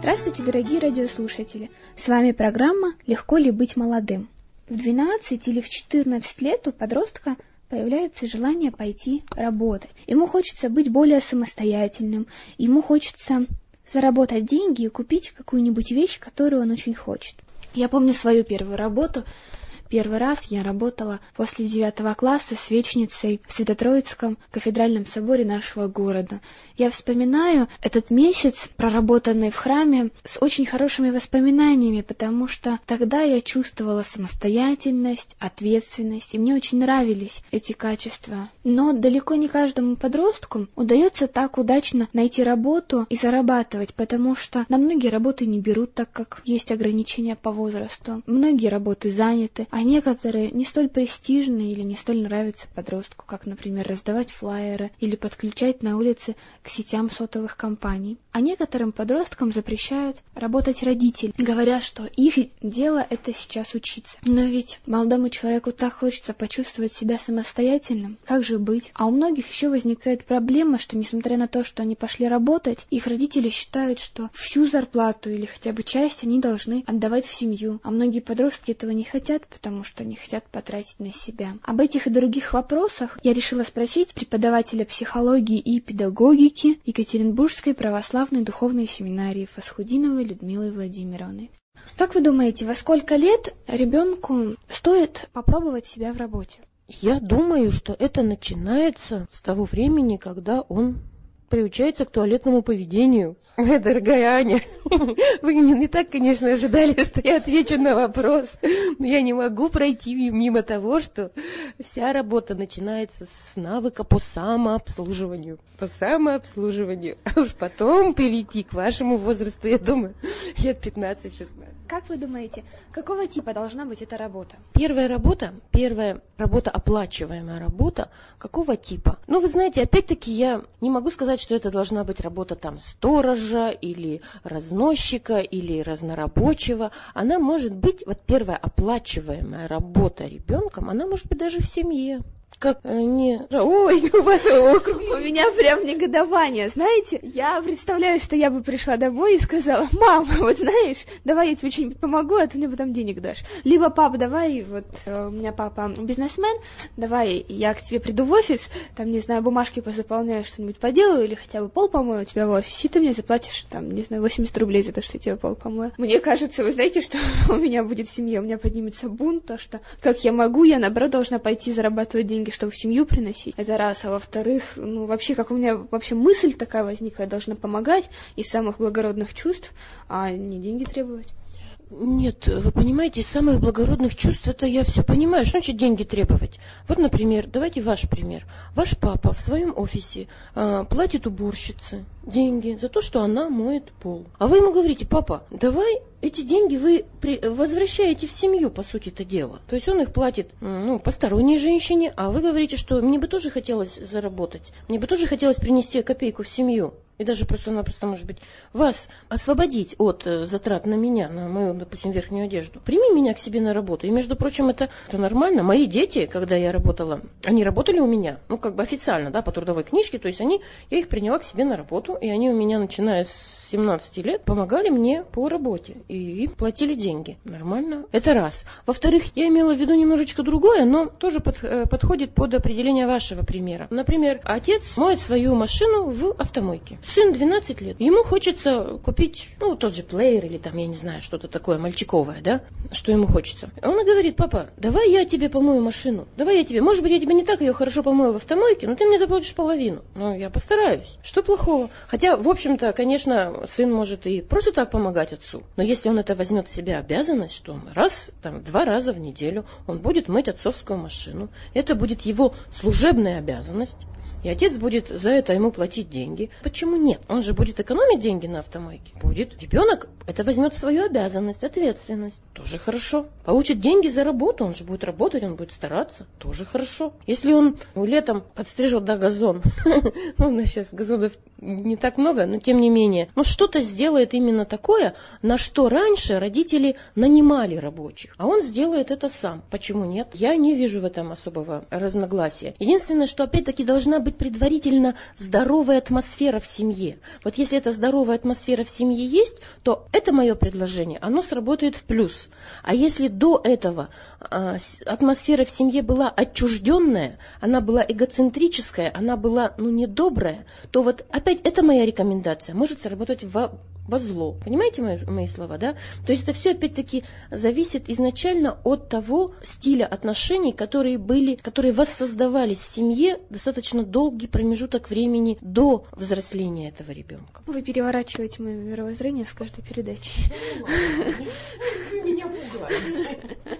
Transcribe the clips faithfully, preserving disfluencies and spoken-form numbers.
Здравствуйте, дорогие радиослушатели! С вами программа «Легко ли быть молодым?». В двенадцать или в четырнадцать лет у подростка появляется желание пойти работать. Ему хочется быть более самостоятельным, ему хочется заработать деньги и купить какую-нибудь вещь, которую он очень хочет. Я помню свою первую работу. Первый раз я работала после девятого класса свечницей в Свято-Троицком кафедральном соборе нашего города. Я вспоминаю этот месяц, проработанный в храме, с очень хорошими воспоминаниями, потому что тогда я чувствовала самостоятельность, ответственность, и мне очень нравились эти качества. Но далеко не каждому подростку удается так удачно найти работу и зарабатывать, потому что на многие работы не берут, так как есть ограничения по возрасту. Многие работы заняты, а некоторые не столь престижные или не столь нравятся подростку, как, например, раздавать флаеры или подключать на улице к сетям сотовых компаний. А некоторым подросткам запрещают работать родители, говоря, что их дело это сейчас учиться. Но ведь молодому человеку так хочется почувствовать себя самостоятельным. Как же быть? А у многих еще возникает проблема, что несмотря на то, что они пошли работать, их родители считают, что всю зарплату или хотя бы часть они должны отдавать в семью. А многие подростки этого не хотят, потому что не хотят потратить на себя. Об этих и других вопросах я решила спросить преподавателя психологии и педагогики Екатеринбургской православной духовной семинарии Фасхудиновой Людмилы Владимировны. Как вы думаете, во сколько лет ребенку стоит попробовать себя в работе? Я думаю, что это начинается с того времени, когда он приучается к туалетному поведению. Моя дорогая Аня, вы не, не так, конечно, ожидали, что я отвечу на вопрос, но я не могу пройти мимо того, что вся работа начинается с навыка по самообслуживанию. По самообслуживанию. А уж потом перейти к вашему возрасту, я думаю, лет пятнадцать-шестнадцать. Как вы думаете, какого типа должна быть эта работа? Первая работа, первая работа, оплачиваемая работа, какого типа? Ну, вы знаете, опять-таки я не могу сказать, что это должна быть работа там сторожа или разносчика или разнорабочего. Она может быть, вот первая оплачиваемая работа ребенком, она может быть даже в семье. Как не... Ой, у вас округ. У меня прям негодование, знаете? Я представляю, что я бы пришла домой и сказала: мама, вот знаешь, давай я тебе что-нибудь помогу, а ты мне потом денег дашь. Либо: пап, давай, вот у меня папа бизнесмен, давай я к тебе приду в офис, там, не знаю, бумажки позаполняю, что-нибудь поделаю, или хотя бы пол помою у тебя в офисе, и ты мне заплатишь, там, не знаю, восемьдесят рублей за то, что я тебе пол помою. Мне кажется, вы знаете, что у меня будет в семье, у меня поднимется бунт, то, что как я могу, я, наоборот, должна пойти зарабатывать деньги, чтобы в семью приносить. Это раз. А во-вторых, ну, вообще, как у меня вообще мысль такая возникла, я должна помогать из самых благородных чувств, а не деньги требовать. Нет, вы понимаете, из самых благородных чувств, это я все понимаю. Что значит деньги требовать? Вот, например, давайте ваш пример. Ваш папа в своем офисе э, платит уборщице деньги за то, что она моет пол. А вы ему говорите: папа, давай эти деньги вы при... возвращаете в семью, по сути-то дела. То есть он их платит, ну, посторонней женщине, а вы говорите, что мне бы тоже хотелось заработать, мне бы тоже хотелось принести копейку в семью. И даже просто-напросто, может быть, вас освободить от э, затрат на меня, на мою, допустим, верхнюю одежду. Прими меня к себе на работу. И, между прочим, это, это нормально. Мои дети, когда я работала, они работали у меня, ну, как бы официально, да, по трудовой книжке. То есть они, я их приняла к себе на работу, и они у меня, начиная с семнадцати лет, помогали мне по работе. И платили деньги. Нормально. Это раз. Во-вторых, я имела в виду немножечко другое, но тоже под, э, подходит под определение вашего примера. Например, отец моет свою машину в автомойке. Сын двенадцать лет, ему хочется купить, ну, тот же плеер или там, я не знаю, что-то такое мальчиковое, да, что ему хочется. Он говорит: папа, давай я тебе помою машину, давай я тебе, может быть, я тебе не так ее хорошо помою в автомойке, но ты мне заплатишь половину. Ну, я постараюсь. Что плохого? Хотя, в общем-то, конечно, сын может и просто так помогать отцу, но если он это возьмет в себя обязанность, что он раз, там, два раза в неделю он будет мыть отцовскую машину, это будет его служебная обязанность, и отец будет за это ему платить деньги. Почему нет? Он же будет экономить деньги на автомойке. Будет. Ребенок это возьмет в свою обязанность, ответственность. Тоже хорошо. Получит деньги за работу, он же будет работать, он будет стараться. Тоже хорошо. Если он ну, летом подстрижет, да, газон. Ну, у нас сейчас газонов не так много, но тем не менее. Но что-то сделает именно такое, на что раньше родители нанимали рабочих. А он сделает это сам. Почему нет? Я не вижу в этом особого разногласия. Единственное, что опять-таки должна быть быть предварительно здоровая атмосфера в семье. Вот если эта здоровая атмосфера в семье есть, то это мое предложение, оно сработает в плюс. А если до этого а, атмосфера в семье была отчужденная, она была эгоцентрическая, она была, ну, недобрая, то вот опять это моя рекомендация, может сработать во, во зло. Понимаете мои, мои слова, да? То есть это все опять-таки зависит изначально от того стиля отношений, которые были, которые воссоздавались в семье достаточно долгий промежуток времени до взросления этого ребенка. Вы переворачиваете мое мировоззрение с каждой передачи. Меня пугаете.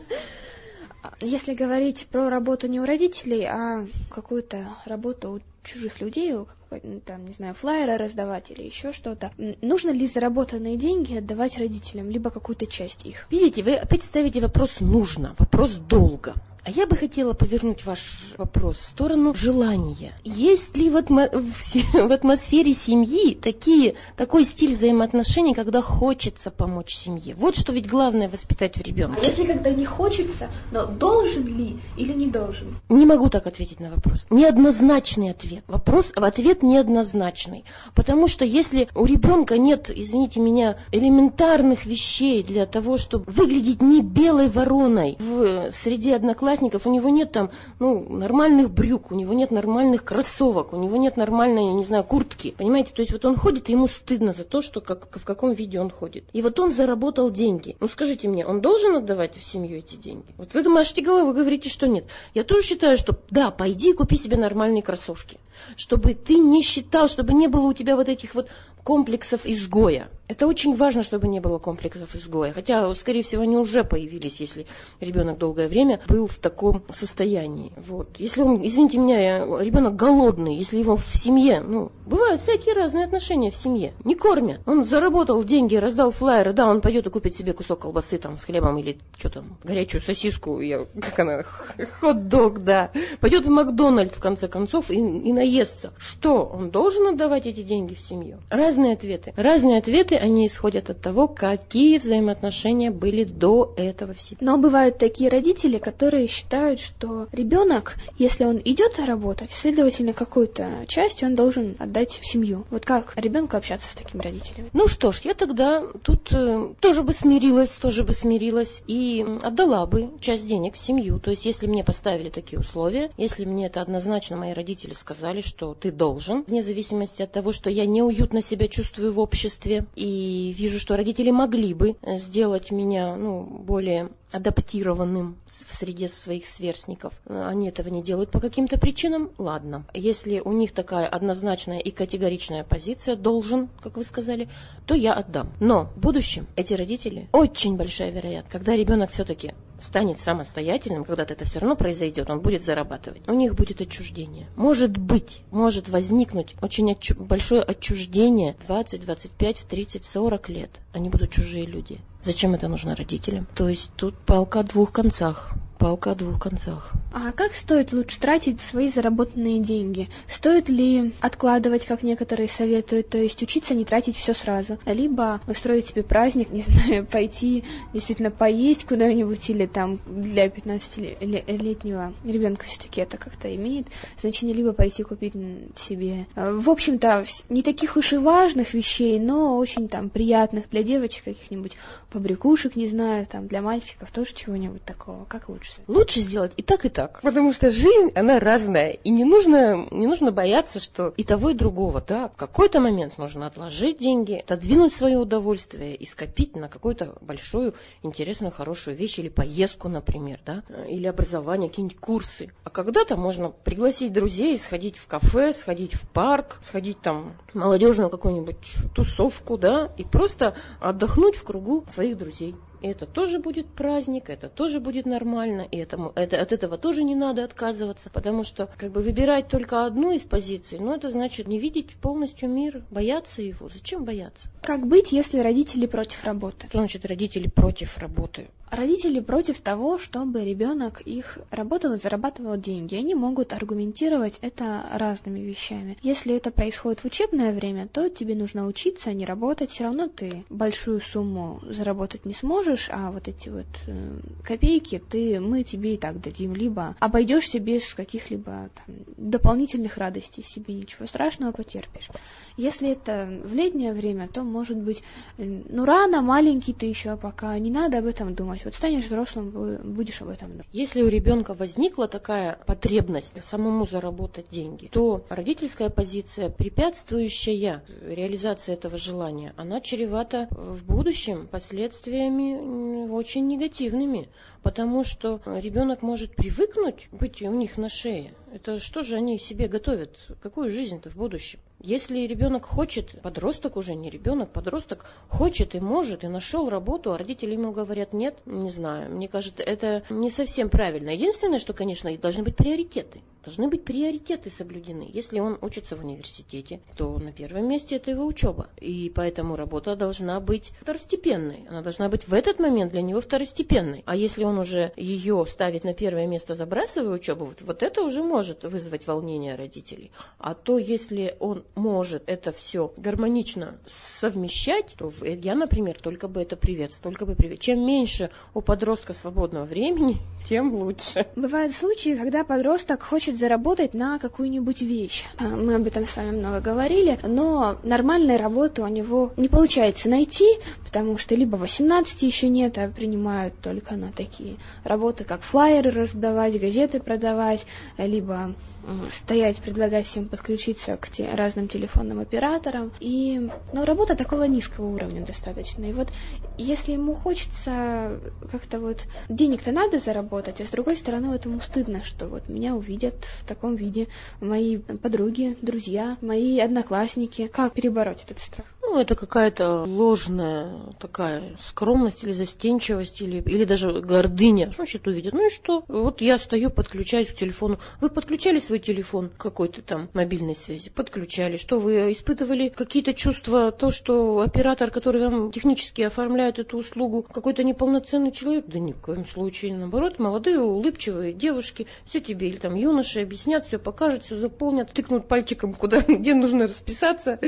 Если говорить про работу не у родителей, а какую-то работу у чужих людей, там, не знаю, флаеры раздавать или еще что-то, нужно ли заработанные деньги отдавать родителям, либо какую-то часть их? Видите, вы опять ставите вопрос «нужно», вопрос «долго». А я бы хотела повернуть ваш вопрос в сторону желания. Есть ли в, атмо... в атмосфере семьи такие, такой стиль взаимоотношений, когда хочется помочь семье? Вот что ведь главное воспитать в ребенке. А если когда не хочется, но должен ли или не должен? Не могу так ответить на вопрос. Неоднозначный ответ. Вопрос, ответ неоднозначный. Потому что если у ребенка нет, извините меня, элементарных вещей для того, чтобы выглядеть не белой вороной в среде одноклассников, у него нет там, ну, нормальных брюк, у него нет нормальных кроссовок, у него нет нормальной, я не знаю, куртки. Понимаете, то есть вот он ходит, и ему стыдно за то, что как, в каком виде он ходит. И вот он заработал деньги. Ну, скажите мне, он должен отдавать в семью эти деньги? Вот вы домашние головы, вы говорите, что нет. Я тоже считаю, что да, пойди купи себе нормальные кроссовки. Чтобы ты не считал, чтобы не было у тебя вот этих вот комплексов изгоя. Это очень важно, чтобы не было комплексов изгоя. Хотя, скорее всего, они уже появились, если ребенок долгое время был в таком состоянии. Вот. Если он, извините меня, ребенок голодный, если его в семье, ну, бывают всякие разные отношения в семье. Не кормят. Он заработал деньги, раздал флаеры, да, он пойдет и купит себе кусок колбасы там с хлебом или что там, горячую сосиску, я, как она, хот-дог, да. Пойдет в Макдональдс, в конце концов, и, и наестся. Что? Он должен отдавать эти деньги в семью? Разные ответы. Разные ответы, они исходят от того, какие взаимоотношения были до этого в семье. Но бывают такие родители, которые считают, что ребенок, если он идет работать, следовательно, какую-то часть он должен отдать в семью. Вот как ребенку общаться с такими родителями? Ну что ж, я тогда тут э, тоже бы смирилась, тоже бы смирилась и отдала бы часть денег в семью. То есть, если мне поставили такие условия, если мне это однозначно мои родители сказали, что ты должен, вне зависимости от того, что я неуютно себя чувствую в обществе, и вижу, что родители могли бы сделать меня, ну, более адаптированным в среде своих сверстников. Они этого не делают по каким-то причинам. Ладно. Если у них такая однозначная и категоричная позиция, должен, как вы сказали, то я отдам. Но в будущем эти родители, очень большая вероятность, когда ребенок все-таки станет самостоятельным, когда-то это все равно произойдет, он будет зарабатывать, у них будет отчуждение. Может быть, может возникнуть очень отчу- большое отчуждение двадцать, двадцать пять, тридцать, сорок лет. Они будут чужие люди. Зачем это нужно родителям? То есть тут палка о двух концах. Палка о двух концах. А как стоит лучше тратить свои заработанные деньги? Стоит ли откладывать, как некоторые советуют, то есть учиться не тратить все сразу? Либо устроить себе праздник, не знаю, пойти действительно поесть куда-нибудь, или там для пятнадцатилетнего ребенка все-таки это как-то имеет значение, либо пойти купить себе, в общем-то, не таких уж и важных вещей, но очень там приятных для девочек каких-нибудь побрякушек, не знаю, там для мальчиков тоже чего-нибудь такого. Как лучше? Лучше сделать и так, и так. Потому что жизнь, она разная. И не нужно, не нужно бояться, что и того, и другого. Да? В какой-то момент нужно отложить деньги, отодвинуть свое удовольствие и скопить на какую-то большую, интересную, хорошую вещь. Или поездку, например. Да? Или образование, какие-нибудь курсы. А когда-то можно пригласить друзей, сходить в кафе, сходить в парк, сходить там в молодежную какую-нибудь тусовку, да, и просто отдохнуть в кругу своих друзей. И это тоже будет праздник, это тоже будет нормально, и этому, это, от этого тоже не надо отказываться, потому что как бы выбирать только одну из позиций, ну это значит не видеть полностью мир, бояться его. Зачем бояться? Как быть, если родители против работы? Что значит родители против работы? Родители против того, чтобы ребенок их работал и зарабатывал деньги. Они могут аргументировать это разными вещами. Если это происходит в учебное время, то тебе нужно учиться, а не работать. Все равно ты большую сумму заработать не сможешь, а вот эти вот э, копейки ты, мы тебе и так дадим. Либо обойдешься без каких-либо там дополнительных радостей себе, ничего страшного, потерпишь. Если это в летнее время, то, может быть, ну, рано, маленький ты еще, пока не надо об этом думать. Вот станешь взрослым, будешь об этом думать. Если у ребенка возникла такая потребность самому заработать деньги, то родительская позиция, препятствующая реализации этого желания, она чревата в будущем последствиями очень негативными, потому что ребенок может привыкнуть быть у них на шее. Это что же они себе готовят? Какую жизнь-то в будущем? Если ребенок хочет, подросток уже, не ребенок, подросток хочет и может, и нашел работу, а родители ему говорят нет, не знаю. Мне кажется, это не совсем правильно. Единственное, что, конечно, должны быть приоритеты. Должны быть приоритеты соблюдены. Если он учится в университете, то на первом месте это его учеба. И поэтому работа должна быть второстепенной. Она должна быть в этот момент для него второстепенной. А если он уже ее ставит на первое место, забрасывая учебу, вот, вот это уже может вызвать волнение родителей. А то, если он может это все гармонично совмещать, то я, например, только бы это приветствовала, только бы привет. Чем меньше у подростка свободного времени, тем лучше. Бывают случаи, когда подросток хочет заработать на какую-нибудь вещь. Мы об этом с вами много говорили, но нормальной работы у него не получается найти, потому что либо восемнадцати еще нет, а принимают только на такие работы, как флаеры раздавать, газеты продавать, либо стоять, предлагать всем подключиться к те, разным телефонным операторам. И, но работа такого низкого уровня достаточно. И вот если ему хочется как-то вот... Денег-то надо заработать, а с другой стороны вот ему стыдно, что вот меня увидят в таком виде мои подруги, друзья, мои одноклассники. Как перебороть этот страх? Ну, это какая-то ложная такая скромность или застенчивость, или, или даже гордыня. Что значит увидят? Ну и что? Вот я стою, подключаюсь к телефону. Вы подключали свой телефон к какой-то там мобильной связи? Подключали. Что, вы испытывали какие-то чувства, то, что оператор, который вам технически оформляет эту услугу, какой-то неполноценный человек? Да ни в коем случае. Наоборот, молодые, улыбчивые девушки, все тебе или там юноши объяснят, все покажут, все заполнят, тыкнут пальчиком, куда, где нужно расписаться.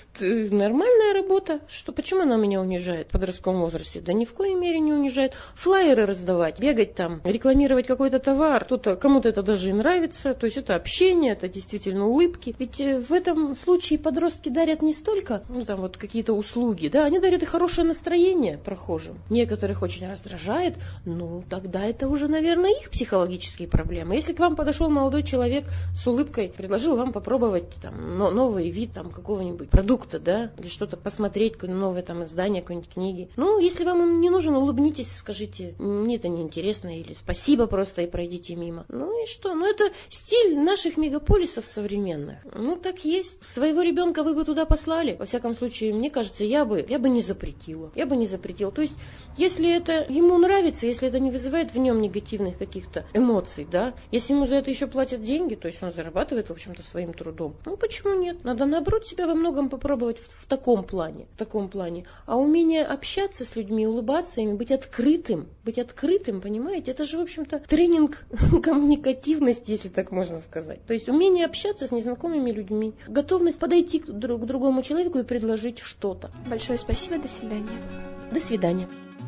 Нормальная работа. Что, почему она меня унижает в подростковом возрасте? Да ни в коей мере не унижает. Флаеры раздавать, бегать там, рекламировать какой-то товар. Кто-то, кому-то это даже и нравится. То есть это общение, это действительно улыбки. Ведь в этом случае подростки дарят не столько, ну там вот какие-то услуги, да, они дарят и хорошее настроение прохожим. Некоторых очень раздражает, ну тогда это уже, наверное, их психологические проблемы. Если к вам подошел молодой человек с улыбкой, предложил вам попробовать там новый вид там какого-нибудь продукта, да, или что-то посмотреть, какое-нибудь новое там издание, какой-нибудь книги. Ну, если вам он не нужен, улыбнитесь, скажите, мне это неинтересно, или спасибо просто и пройдите мимо. Ну и что? Ну, это стиль наших мегаполисов современных. Ну, так есть. Своего ребенка вы бы туда послали. Во всяком случае, мне кажется, я бы, я бы не запретила. Я бы не запретила. То есть, если это ему нравится, если это не вызывает в нем негативных каких-то эмоций, да, если ему за это еще платят деньги, то есть он зарабатывает, в общем-то, своим трудом, ну, почему нет? Надо, наоборот, себя во многом попробовать в, в таком плане, в таком плане. А умение общаться с людьми, улыбаться им, быть открытым, быть открытым, понимаете, это же, в общем-то, тренинг коммуникативности, если так можно сказать. То есть умение общаться с незнакомыми людьми, готовность подойти к, друг, к другому человеку и предложить что-то. Большое спасибо, до свидания. До свидания.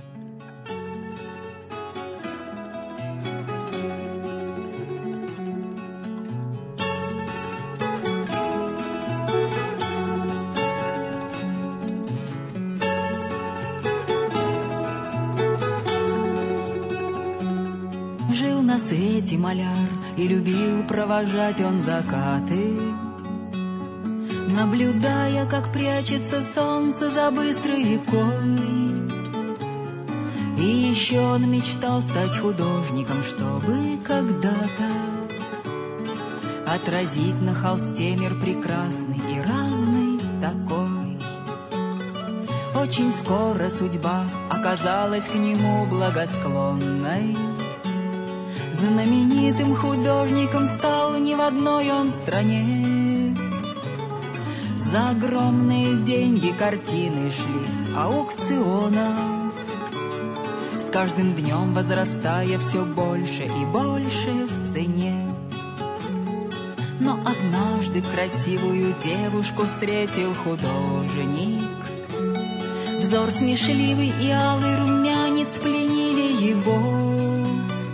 На свете маляр, и любил провожать он закаты, наблюдая, как прячется солнце за быстрой рекой. И еще он мечтал стать художником, чтобы когда-то отразить на холсте мир прекрасный и разный такой. Очень скоро судьба оказалась к нему благосклонной. Знаменитым художником стал не в одной он стране. За огромные деньги картины шли с аукционов. каждым днем возрастая все больше и больше в цене. Но однажды красивую девушку встретил художник. Взор смешливый и алый румянец пленили его,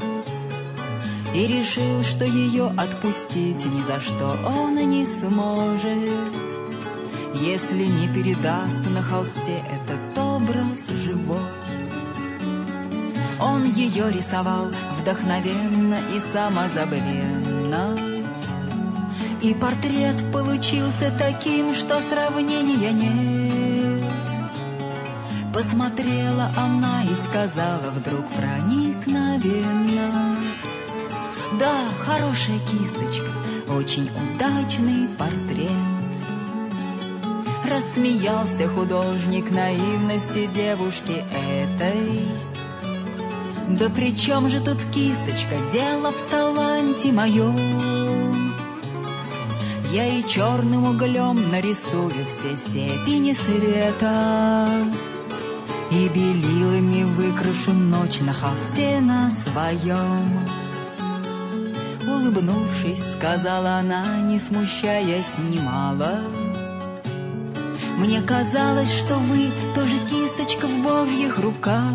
и решил, что ее отпустить ни за что он не сможет, если не передаст на холсте этот образ живой. Он ее рисовал вдохновенно и самозабвенно, и портрет получился таким, что сравнения нет. Посмотрела она и сказала вдруг проникновенно: да, хорошая кисточка, очень удачный портрет. Рассмеялся художник наивности девушки этой. Да при чем же тут кисточка, дело в таланте моем. Я и черным углем нарисую все степени света, и белилами выкрашу ночь на холсте на своем. Улыбнувшись, сказала она, не смущаясь немало: мне казалось, что вы тоже кисточка в божьих руках,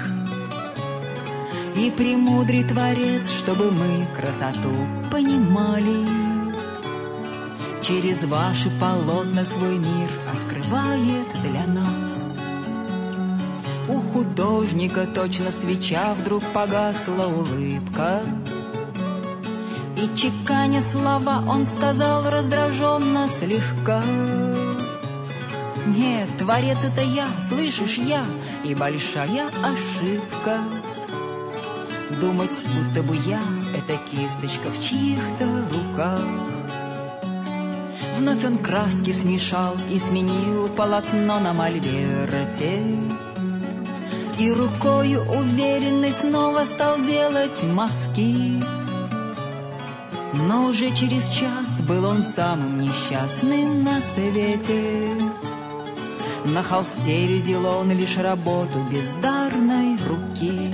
и премудрый Творец, чтобы мы красоту понимали, через ваши полотна свой мир открывает для нас. У художника точно свеча вдруг погасла улыбка, и, чеканя слова, он сказал раздраженно слегка: нет, Творец — это я, слышишь, я, и большая ошибка думать, будто бы я — это кисточка в чьих-то руках. Вновь он краски смешал и сменил полотно на мольберте, и рукою уверенной снова стал делать мазки. Но уже через час был он самым несчастным на свете. На холсте видел он лишь работу бездарной руки.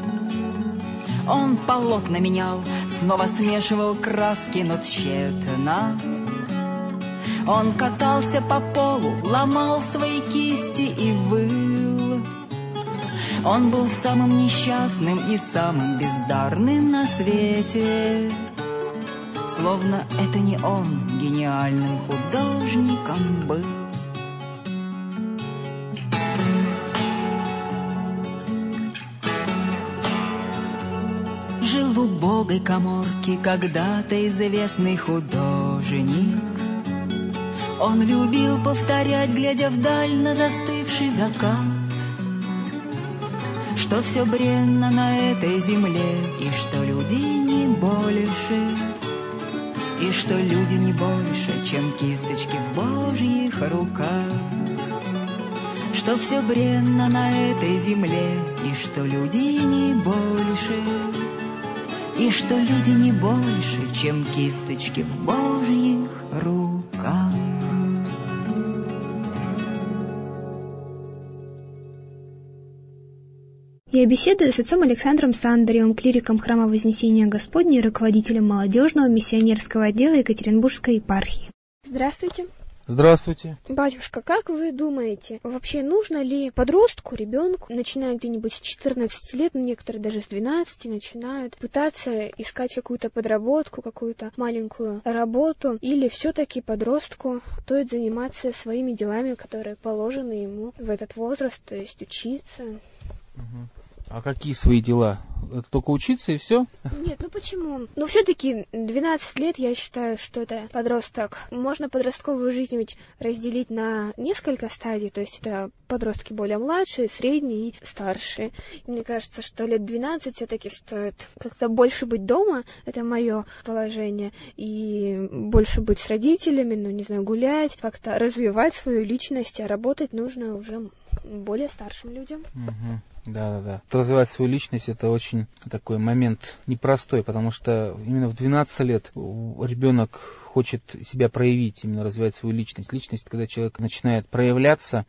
Он полотна менял, снова смешивал краски, но тщетно. Он катался по полу, ломал свои кисти и выл. Он был самым несчастным и самым бездарным на свете, словно это не он гениальным художником был. Жил в убогой каморке когда-то известный художник. Он любил повторять, глядя вдаль на застывший закат, что все бренно на этой земле, и что люди не больше, и что люди не больше, чем кисточки в божьих руках. Что все бренно на этой земле, и что люди не больше, и что люди не больше, чем кисточки в божьих руках. Я беседую с отцом Александром Сандаревым, клириком Храма Вознесения Господня и руководителем молодежного миссионерского отдела Екатеринбургской епархии. Здравствуйте. Здравствуйте. Батюшка, как вы думаете, вообще нужно ли подростку, ребенку, начиная где-нибудь с четырнадцати лет, ну, некоторые даже с двенадцати начинают пытаться искать какую-то подработку, какую-то маленькую работу, или все-таки подростку стоит заниматься своими делами, которые положены ему в этот возраст, то есть учиться? Угу. А какие свои дела? Это только учиться и все? Нет, ну почему? Ну все-таки двенадцать лет, я считаю, что это подросток. Можно подростковую жизнь ведь разделить на несколько стадий, то есть это подростки более младшие, средние и старшие. И мне кажется, что лет двенадцать все-таки стоит как-то больше быть дома, это мое положение, и больше быть с родителями, ну не знаю, гулять, как-то развивать свою личность, а работать нужно уже более старшим людям. Угу. Да, да, да. Развивать свою личность — это очень такой момент непростой, потому что именно в двенадцать лет ребенок хочет себя проявить, именно развивать свою личность. Личность, когда человек начинает проявляться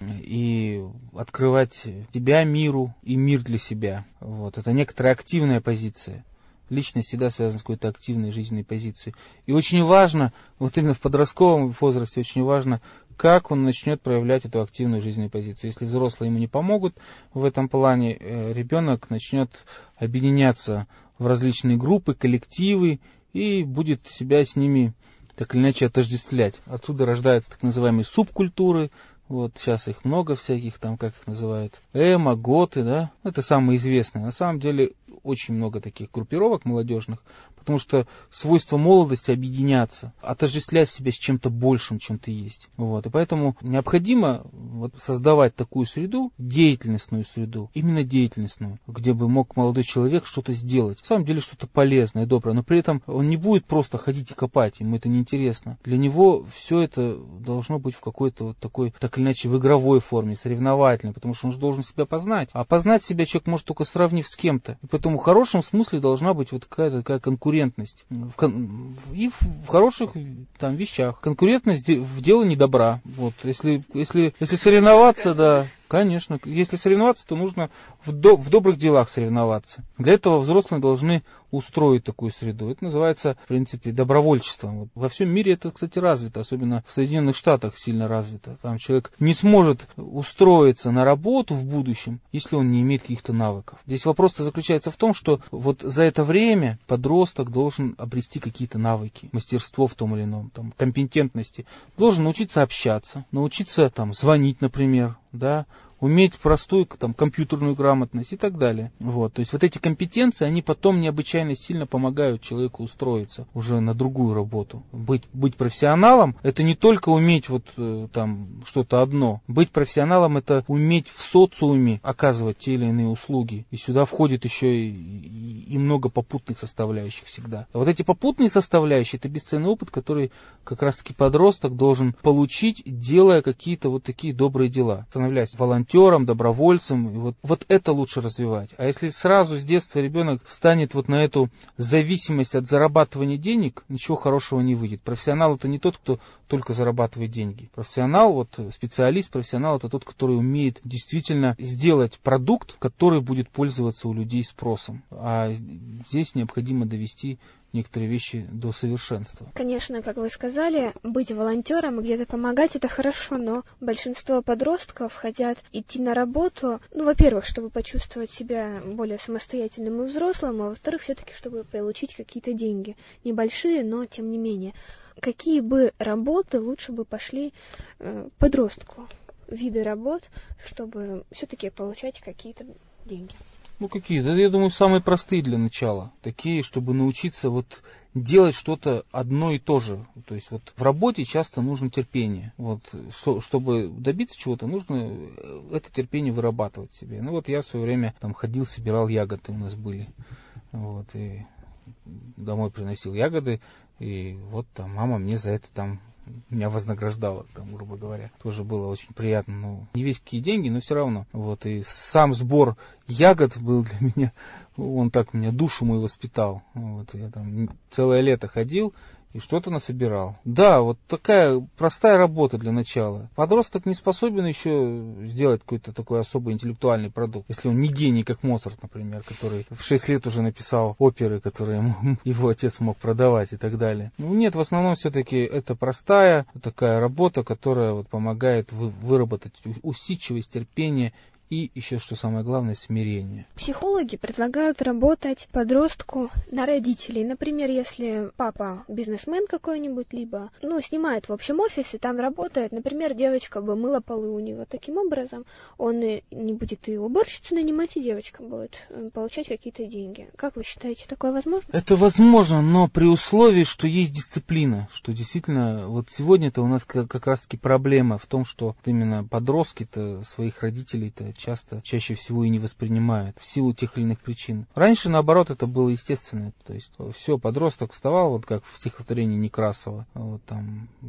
и открывать себя миру и мир для себя. Вот. Это некоторая активная позиция. Личность всегда связана с какой-то активной жизненной позицией. И очень важно, вот именно в подростковом возрасте, очень важно, как он начнет проявлять эту активную жизненную позицию. Если взрослые ему не помогут в этом плане, ребенок начнет объединяться в различные группы, коллективы и будет себя с ними так или иначе отождествлять. Оттуда рождаются так называемые субкультуры. Вот сейчас их много всяких, там, как их называют, эмо, готы, да, это самые известные. На самом деле очень много таких группировок молодежных, потому что свойство молодости — объединяться, отождествлять себя с чем-то большим, чем ты есть. Вот. И поэтому необходимо вот создавать такую среду, деятельностную среду, именно деятельностную, где бы мог молодой человек что-то сделать. На самом деле что-то полезное, доброе, но при этом он не будет просто ходить и копать, ему это неинтересно. Для него все это должно быть в какой-то вот такой, так или иначе, в игровой форме, соревновательной, потому что он же должен себя познать. А познать себя человек может только сравнив с кем-то. И поэтому в хорошем смысле должна быть вот какая-то такая конкурентность. В кон... И в хороших там вещах. Конкурентность в делании добра. Вот. Если, если, если соревноваться, да, конечно. Если соревноваться, то нужно в, до... в добрых делах соревноваться. Для этого взрослые должны устроить такую среду. Это называется, в принципе, добровольчеством. Вот. Во всем мире это, кстати, развито, особенно в Соединенных Штатах сильно развито. Там человек не сможет устроиться на работу в будущем, если он не имеет каких-то навыков. Здесь вопрос-то заключается в том, что вот за это время подросток должен обрести какие-то навыки, мастерство в том или ином, там, компетентности. Должен научиться общаться, научиться там, звонить, например, да, уметь простую там, компьютерную грамотность и так далее. Вот. То есть вот эти компетенции, они потом необычайно сильно помогают человеку устроиться уже на другую работу. Быть, быть профессионалом — это не только уметь вот, там, что-то одно. Быть профессионалом — это уметь в социуме оказывать те или иные услуги. И сюда входит еще и, и, и много попутных составляющих всегда. А вот эти попутные составляющие — это бесценный опыт, который как раз-таки подросток должен получить, делая какие-то вот такие добрые дела, становляясь волонтером, добровольцем, и вот, вот это лучше развивать. А если сразу с детства ребенок встанет вот на эту зависимость от зарабатывания денег, ничего хорошего не выйдет. Профессионал — это не тот, кто только зарабатывает деньги. Профессионал, вот специалист, профессионал — это тот, который умеет действительно сделать продукт, который будет пользоваться у людей спросом. А здесь необходимо довести некоторые вещи до совершенства. Конечно, как вы сказали, быть волонтером и где-то помогать — это хорошо, но большинство подростков хотят идти на работу, ну, во-первых, чтобы почувствовать себя более самостоятельным и взрослым, а во-вторых, все-таки, чтобы получить какие-то деньги. Небольшие, но тем не менее. Какие бы работы лучше бы пошли э, подростку? Виды работ, чтобы все-таки получать какие-то деньги. Ну, какие? Да, я думаю, самые простые для начала. Такие, чтобы научиться вот делать что-то одно и то же. То есть вот в работе часто нужно терпение. Вот, что, чтобы добиться чего-то, нужно это терпение вырабатывать себе. Ну, вот я в свое время там ходил, собирал ягоды, у нас были. Вот, и домой приносил ягоды, и вот там мама мне за это там меня вознаграждала, там, грубо говоря. Тоже было очень приятно. Ну, не весь какие деньги, но все равно. Вот, и сам сбор ягод был для меня, он так меня душу мою воспитал. Вот, я там целое лето ходил и что-то насобирал. Да, вот такая простая работа для начала. Подросток не способен еще сделать какой-то такой особый интеллектуальный продукт. Если он не гений, как Моцарт, например, который в шесть лет уже написал оперы, которые ему, его отец мог продавать и так далее. Ну нет, в основном все-таки это простая такая работа, которая вот помогает вы, выработать усидчивость, терпение и еще, что самое главное, смирение. Психологи предлагают работать подростку на родителей. Например, если папа бизнесмен какой-нибудь, либо, ну, снимает в общем офисе, там работает, например, девочка бы мыла полы у него. Таким образом, он и не будет и уборщицу нанимать, и девочка будет получать какие-то деньги. Как вы считаете, такое возможно? Это возможно, но при условии, что есть дисциплина, что действительно, вот сегодня-то у нас как, как раз-таки проблема в том, что именно подростки-то своих родителей-то часто, чаще всего и не воспринимают в силу тех или иных причин. Раньше, наоборот, это было естественно. То есть, все, подросток вставал, вот как в стихотворении Некрасова, вот там,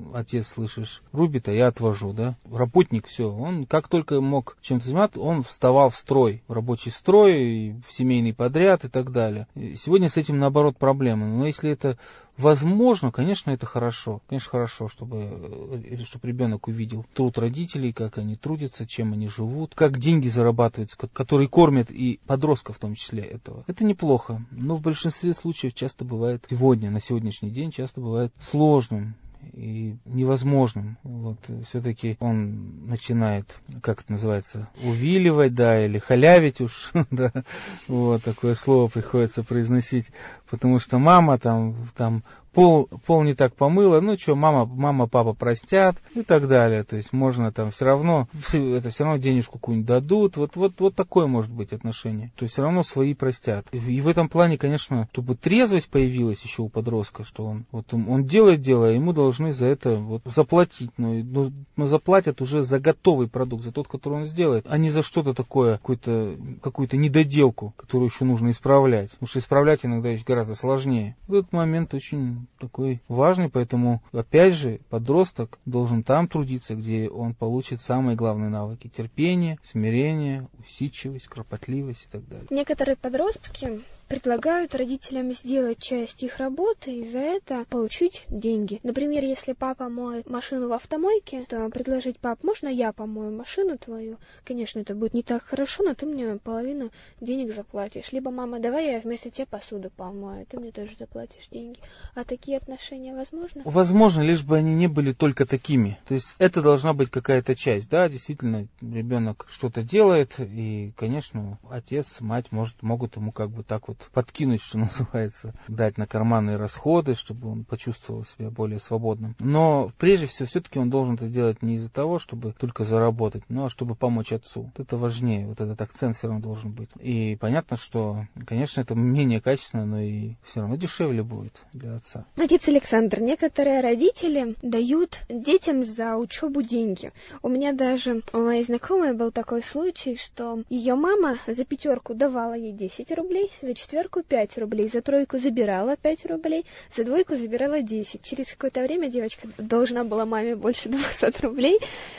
отец, слышишь, рубит, а я отвожу, да. Работник, все, он как только мог чем-то заниматься, он вставал в строй, в рабочий строй, в семейный подряд и так далее. И сегодня с этим, наоборот, проблемы. Но если это возможно, конечно, это хорошо. Конечно, хорошо, чтобы, чтобы ребенок увидел труд родителей, как они трудятся, чем они живут, как деньги зарабатываются, которые кормят и подростков в том числе этого. Это неплохо, но в большинстве случаев часто бывает сегодня, на сегодняшний день, часто бывает сложным и невозможным. Вот, все-таки он начинает, как это называется, увиливать, да, или халявить уж, да, вот, такое слово приходится произносить, потому что мама там, там Пол, пол не так помыла, ну что, мама, мама, папа простят и так далее. То есть можно там все равно, это все равно денежку какую-нибудь дадут. Вот, вот, вот такое может быть отношение. То есть все равно свои простят. И в этом плане, конечно, чтобы трезвость появилась еще у подростка, что он, вот он, он делает дело, а ему должны за это вот заплатить. Но, но, но заплатят уже за готовый продукт, за тот, который он сделает, а не за что-то такое, какую-то, какую-то недоделку, которую еще нужно исправлять. Потому что исправлять иногда еще гораздо сложнее. В этот момент очень такой важный, поэтому, опять же, подросток должен там трудиться, где он получит самые главные навыки: терпение, смирение, усидчивость, кропотливость и так далее. Некоторые подростки предлагают родителям сделать часть их работы и за это получить деньги. Например, если папа моет машину в автомойке, то предложить: пап, можно я помою машину твою? Конечно, это будет не так хорошо, но ты мне половину денег заплатишь. Либо: мама, давай я вместо тебя посуду помою, ты мне тоже заплатишь деньги. А такие отношения возможны? Возможно, лишь бы они не были только такими. То есть это должна быть какая-то часть. Да, действительно, ребенок что-то делает, и, конечно, отец, мать может, могут ему как бы так вот подкинуть, что называется, дать на карманные расходы, чтобы он почувствовал себя более свободным. Но прежде всего, все-таки он должен это делать не из-за того, чтобы только заработать, но чтобы помочь отцу. Вот это важнее, вот этот акцент все равно должен быть. И понятно, что, конечно, это менее качественно, но и все равно дешевле будет для отца. Отец Александр, некоторые родители дают детям за учебу деньги. У меня даже, у моей знакомой был такой случай, что ее мама за пятерку давала ей десять рублей, за четверку пять рублей, за тройку забирала пять рублей, за двойку забирала десять. Через какое-то время девочка должна была маме больше двухсот рублей,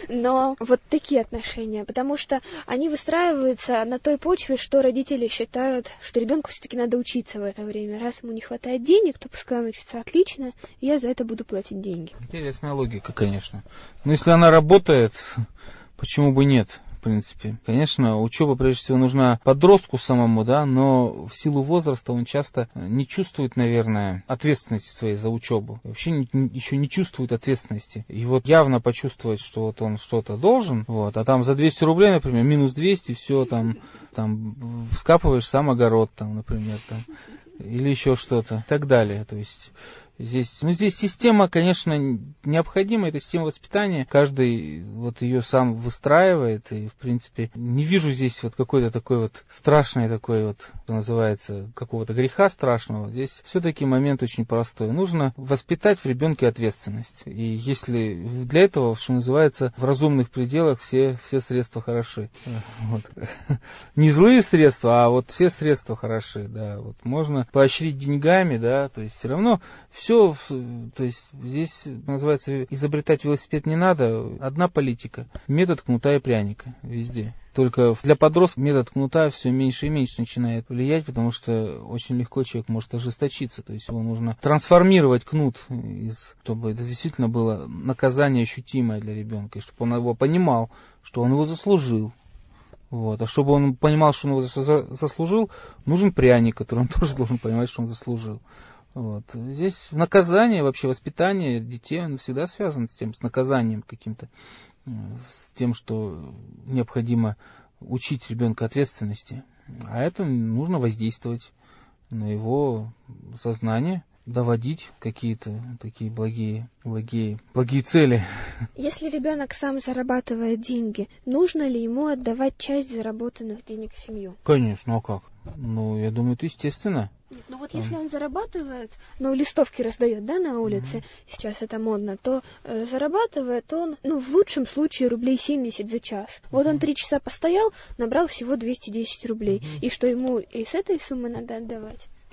но вот такие отношения, потому что они выстраиваются на той почве, что родители считают, что ребенку все-таки надо учиться в это время. Раз ему не хватает денег, то пускай он учится отлично, и я за это буду платить деньги. Интересная логика, конечно. Но если она работает, почему бы нет? В принципе, конечно, учеба прежде всего нужна подростку самому, да, но в силу возраста он часто не чувствует, наверное, ответственности своей за учебу. Вообще не, не, еще не чувствует ответственности. И вот явно почувствовать, что вот он что-то должен, вот, а там за двести рублей, например, минус двести, все там, там вскапываешь сам огород, там, например, там, или еще что-то, и так далее. То есть здесь, ну, здесь система, конечно, необходима, это система воспитания, каждый вот ее сам выстраивает, и, в принципе, не вижу здесь вот какой-то такой вот страшной такой вот, что называется, какого-то греха страшного. Здесь все-таки момент очень простой. Нужно воспитать в ребенке ответственность. И если для этого, что называется, в разумных пределах все, все средства хороши. Вот. Не злые средства, а вот все средства хороши, да. Вот можно поощрить деньгами, да, то есть все равно все. Все, то есть здесь, называется, изобретать велосипед не надо. Одна политика. Метод кнута и пряника везде. Только для подростков метод кнута все меньше и меньше начинает влиять, потому что очень легко человек может ожесточиться. То есть его нужно трансформировать кнут, из, чтобы это действительно было наказание ощутимое для ребенка, и чтобы он его понимал, что он его заслужил. Вот. А чтобы он понимал, что он его заслужил, нужен пряник, который он тоже должен понимать, что он заслужил. Вот. Здесь наказание, вообще воспитание детей, оно всегда связано с тем, с наказанием каким-то, с тем, что необходимо учить ребенка ответственности. А это нужно воздействовать на его сознание, доводить какие-то такие благие, благие, благие цели. Если ребенок сам зарабатывает деньги, нужно ли ему отдавать часть заработанных денег в семью? Конечно, а как? Ну, я думаю, это естественно. Нет, ну вот если он зарабатывает, ну, листовки раздает, да, на улице, mm-hmm. сейчас это модно, то э, зарабатывает он, ну, в лучшем случае рублей семьдесят за час. Mm-hmm. Вот он три часа постоял, набрал всего двести десять рублей. Mm-hmm. И что ему и с этой суммы надо отдавать?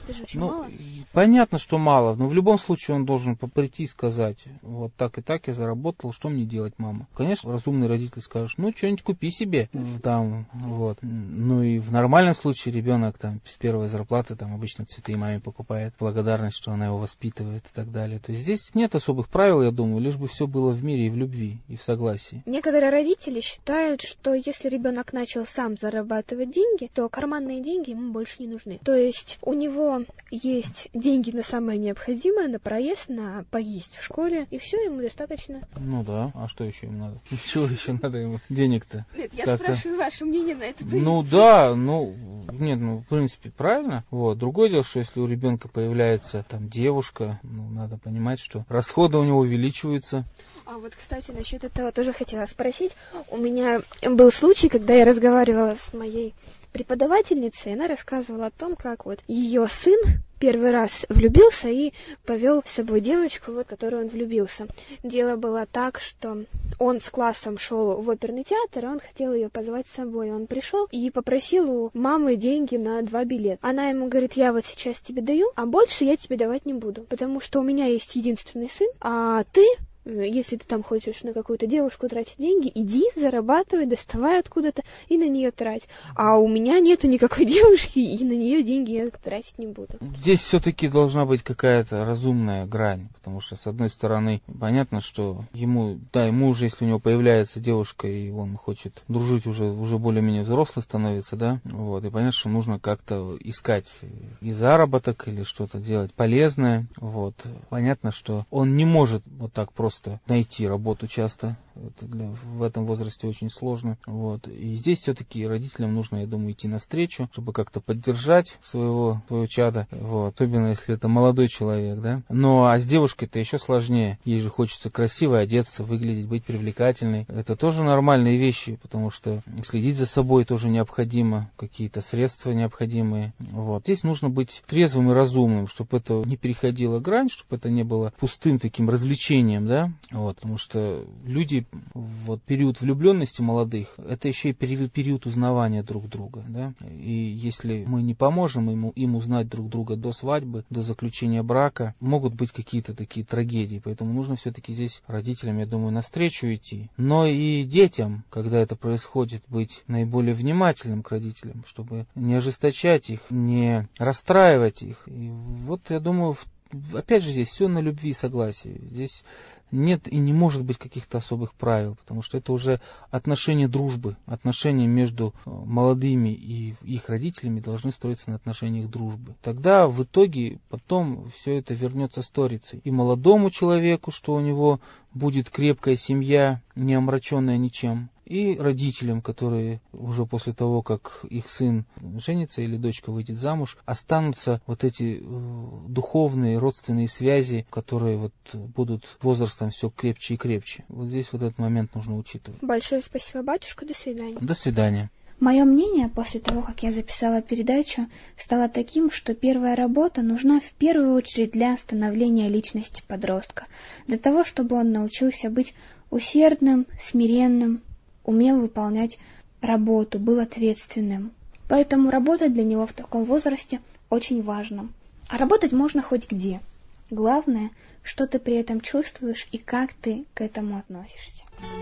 Это же очень ну, мало. Понятно, что мало, но в любом случае он должен прийти и сказать, вот так и так я заработал, что мне делать, мама? Конечно, разумный родитель скажет, ну, что-нибудь купи себе, там, вот. Ну, и в нормальном случае ребенок там с первой зарплаты там обычно цветы маме покупает, благодарность, что она его воспитывает и так далее. То есть здесь нет особых правил, я думаю, лишь бы все было в мире и в любви, и в согласии. Некоторые родители считают, что если ребенок начал сам зарабатывать деньги, то карманные деньги ему больше не нужны. То есть у него есть деньги на самое необходимое, на проезд, на поесть в школе, и все, ему достаточно. Ну да, а что еще им надо? Чего еще надо ему? Денег-то? Нет, я как-то... спрашиваю ваше мнение на это. Ну да, ну, нет, ну, в принципе, правильно. Вот. Другое дело, что если у ребенка появляется там девушка, ну, надо понимать, что расходы у него увеличиваются. А вот, кстати, насчет этого тоже хотела спросить. У меня был случай, когда я разговаривала с моей преподавательницей, и она рассказывала о том, как вот ее сын первый раз влюбился и повел с собой девочку, вот, в которую он влюбился. Дело было так, что он с классом шел в оперный театр, и он хотел ее позвать с собой. Он пришел и попросил у мамы деньги на два билета. Она ему говорит, я вот сейчас тебе даю, а больше я тебе давать не буду, потому что у меня есть единственный сын, а ты... Если ты там хочешь на какую-то девушку тратить деньги, иди, зарабатывай, доставай откуда-то и на нее трать. А у меня нету никакой девушки, и на нее деньги я тратить не буду. Здесь все-таки должна быть какая-то разумная грань, потому что, с одной стороны, понятно, что ему, да, ему уже, если у него появляется девушка, и он хочет дружить, уже, уже более-менее взрослый становится, да, вот, и понятно, что нужно как-то искать и заработок, или что-то делать полезное, вот. Понятно, что он не может вот так просто найти работу часто. Это для, в этом возрасте очень сложно. Вот. И здесь все-таки родителям нужно, я думаю, идти навстречу, чтобы как-то поддержать своего, своего чада. Вот. Особенно, если это молодой человек, да. Ну, а с девушкой-то еще сложнее. Ей же хочется красиво одеться, выглядеть, быть привлекательной. Это тоже нормальные вещи, потому что следить за собой тоже необходимо, какие-то средства необходимые. Вот. Здесь нужно быть трезвым и разумным, чтобы это не переходило грань, чтобы это не было пустым таким развлечением, да. Вот. Потому что люди вот период влюбленности молодых, это еще и период, период узнавания друг друга, да, и если мы не поможем ему, им узнать друг друга до свадьбы, до заключения брака, могут быть какие-то такие трагедии, поэтому нужно все-таки здесь родителям, я думаю, навстречу идти, но и детям, когда это происходит, быть наиболее внимательным к родителям, чтобы не ожесточать их, не расстраивать их, и вот, я думаю, опять же, здесь все на любви и согласии, здесь нет и не может быть каких-то особых правил, потому что это уже отношения дружбы, отношения между молодыми и их родителями должны строиться на отношениях дружбы. Тогда в итоге потом все это вернется сторицей. И молодому человеку, что у него будет крепкая семья, не омраченная ничем, и родителям, которые уже после того, как их сын женится или дочка выйдет замуж, останутся вот эти духовные, родственные связи, которые вот будут возрастом все крепче и крепче. Вот здесь вот этот момент нужно учитывать. Большое спасибо, батюшка. До свидания. До свидания. Мое мнение после того, как я записала передачу, стало таким, что первая работа нужна в первую очередь для становления личности подростка, для того, чтобы он научился быть усердным, смиренным, умел выполнять работу, был ответственным. Поэтому работать для него в таком возрасте очень важно. А работать можно хоть где. Главное, что ты при этом чувствуешь и как ты к этому относишься.